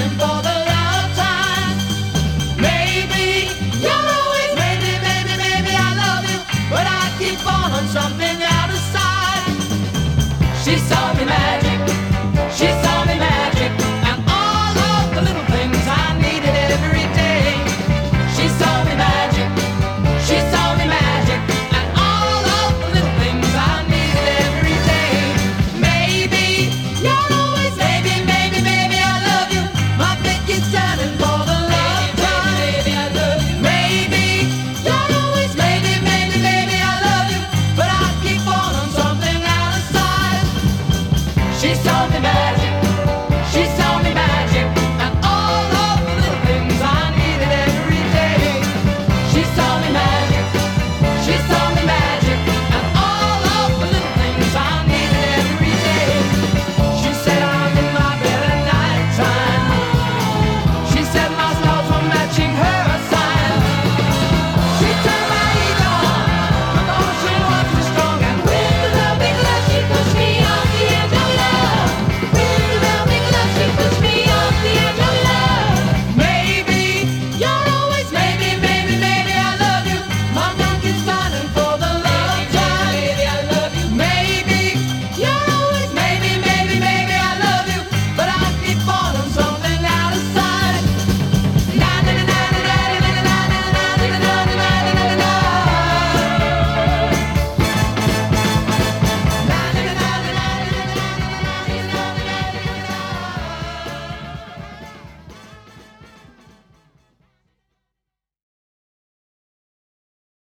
standing for the love time. Maybe you're always maybe I love you, but I keep on something out of sight. She saw me magic, she saw me magic, and all of the little things I needed every day. She saw me magic, she saw me magic, and all of the little things I needed every day. Maybe you're always maybe I love you. My Vicky's standing for the love time. Maybe I love you. Maybe you're always maybe I love you, but I keep on something out of sight. She saw me magic.